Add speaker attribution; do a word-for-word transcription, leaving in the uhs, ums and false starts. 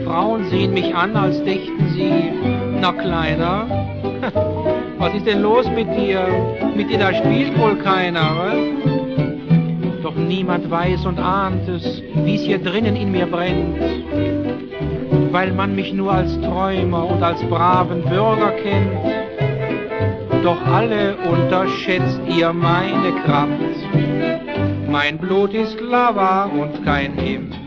Speaker 1: Frauen sehen mich an, als dächten sie, na Kleiner, was ist denn los mit dir? Mit dir, da spielt wohl keiner, was? Doch niemand weiß und ahnt es, wie's hier drinnen in mir brennt, weil man mich nur als Träumer und als braven Bürger kennt. Doch alle unterschätzt ihr meine Kraft. Mein Blut ist Lava und kein Hemd.